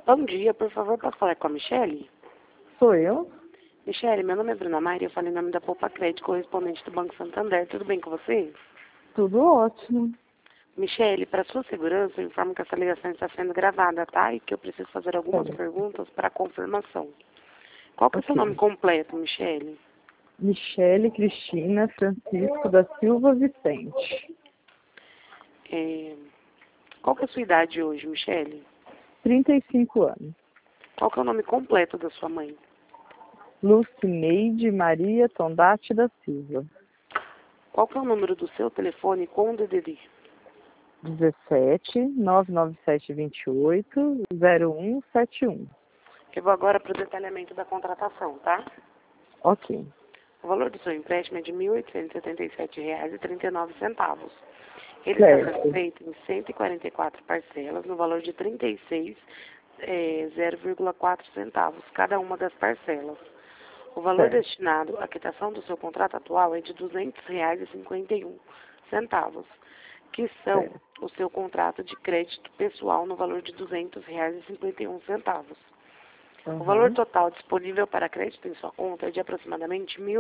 Bom dia, por favor, posso falar com a Michele? Sou eu? Michele, meu nome é Bruna Maria, eu falo em nome da Poupa Crédito, correspondente do Banco Santander. Tudo bem com você? Tudo ótimo. Michele, para sua segurança, eu informo que essa ligação está sendo gravada, tá? E que eu preciso fazer algumas Certo. perguntas para confirmação. Qual que é o seu Ok. nome completo, Michele? Michele Cristina Francisco da Silva Vicente. Qual que é a sua idade hoje, Michele? 35 anos. Qual que é o nome completo da sua mãe? Lucineide Maria Tondati da Silva. Qual que é o número do seu telefone com o DDD? 17 997 28 0171. Eu vou agora para o detalhamento da contratação, tá? Ok. O valor do seu empréstimo é de R$ 1.877,39. Ele está sendo Certo. feito em 144 parcelas, no valor de R$ 36,04 centavos, cada uma das parcelas. O valor Certo. destinado à quitação do seu contrato atual é de R$ 200,51, que são Certo. o seu contrato de crédito pessoal no valor de R$ 200,51. O valor Uhum. total disponível para crédito em sua conta é de aproximadamente R$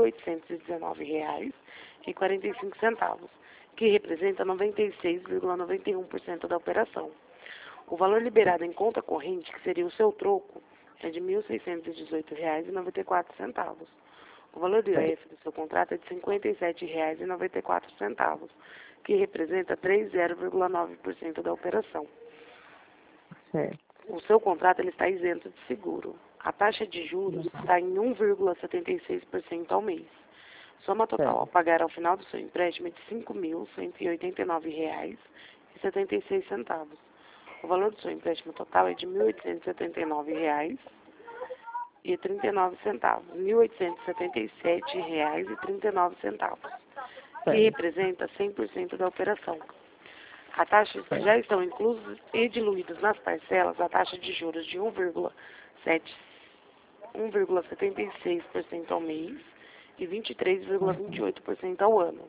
1.819,45, que representa 96,91% da operação. O valor liberado em conta corrente, que seria o seu troco, é de R$ 1.618,94. O valor do Certo. IOF do seu contrato é de R$ 57,94, que representa 30,9% da operação. Certo. O seu contrato ele está isento de seguro. A taxa de juros está em 1,76% ao mês. Soma total a pagar ao final do seu empréstimo é de R$ 5.189,76. O valor do seu empréstimo total é de R$ 1.879,39. R$ 1.877,39, que Certo. representa 100% da operação. A taxa já estão inclusos e diluídos nas parcelas a taxa de juros de 1,76% ao mês e 23,28% ao ano.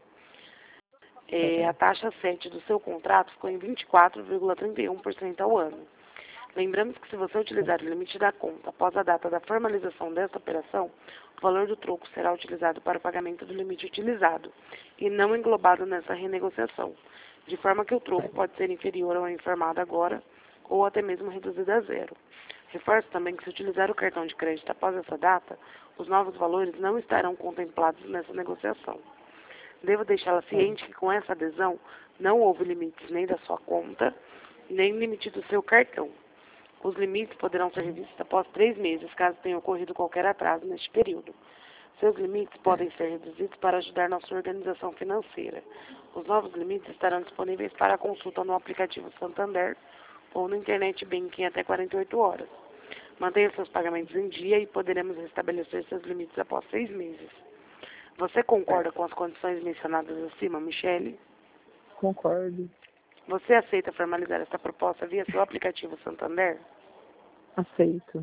A taxa 7 do seu contrato ficou em 24,31% ao ano. Lembramos que se você utilizar o limite da conta após a data da formalização desta operação, o valor do troco será utilizado para o pagamento do limite utilizado e não englobado nessa renegociação, de forma que o troco pode ser inferior ao informado agora ou até mesmo reduzido a zero. Reforço também que se utilizar o cartão de crédito após essa data, os novos valores não estarão contemplados nessa negociação. Devo deixá-la ciente que com essa adesão não houve limites nem da sua conta, nem limite do seu cartão. Os limites poderão ser revistos após 3 meses, caso tenha ocorrido qualquer atraso neste período. Seus limites podem ser reduzidos para ajudar na sua organização financeira. Os novos limites estarão disponíveis para consulta no aplicativo Santander ou no Internet Banking até 48 horas. Mantenha seus pagamentos em dia e poderemos restabelecer seus limites após 6 meses. Você concorda com as condições mencionadas acima, Michele? Concordo. Você aceita formalizar esta proposta via seu aplicativo Santander? Aceito.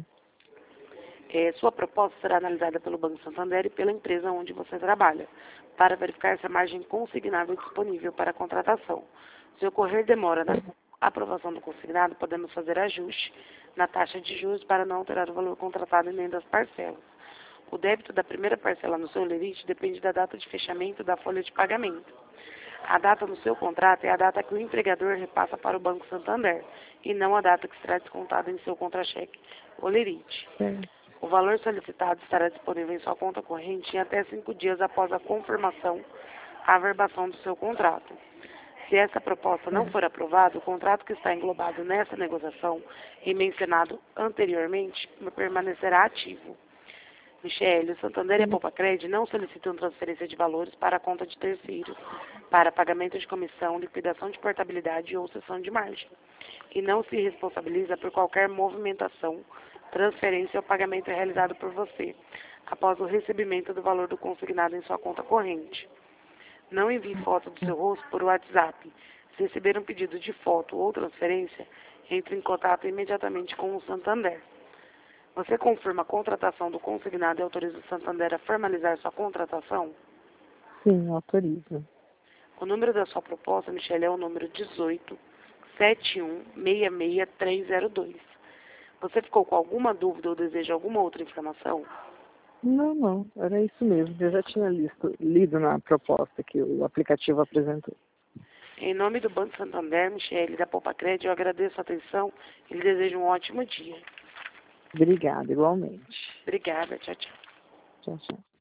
Sua proposta será analisada pelo Banco Santander e pela empresa onde você trabalha, para verificar se a margem consignável é disponível para a contratação. Se ocorrer demora na aprovação do consignado, podemos fazer ajuste na taxa de juros para não alterar o valor contratado e nem das parcelas. O débito da primeira parcela no seu lerite depende da data de fechamento da folha de pagamento. A data no seu contrato é a data que o empregador repassa para o Banco Santander, e não a data que será descontada em seu contra-cheque ou lerite. O valor solicitado estará disponível em sua conta corrente em até 5 dias após a confirmação, a averbação do seu contrato. Se essa proposta não for aprovada, o contrato que está englobado nessa negociação e mencionado anteriormente permanecerá ativo. Michele, o Santander e a Poupa Crédito não solicitam transferência de valores para a conta de terceiros, para pagamento de comissão, liquidação de portabilidade ou cessão de margem. E não se responsabiliza por qualquer movimentação, transferência ou pagamento realizado por você, após o recebimento do valor do consignado em sua conta corrente. Não envie foto do seu rosto por WhatsApp. Se receber um pedido de foto ou transferência, entre em contato imediatamente com o Santander. Você confirma a contratação do consignado e autoriza o Santander a formalizar sua contratação? Sim, autorizo. O número da sua proposta, Michele, é o número 18 7166302. Você ficou com alguma dúvida ou deseja alguma outra informação? Não, não, era isso mesmo. Eu já tinha lido na proposta que o aplicativo apresentou. Em nome do Banco Santander, Michele, da Poupa-Crédito, eu agradeço a atenção e lhe desejo um ótimo dia. Obrigada, igualmente. Obrigada, tchau, tchau. Tchau, tchau.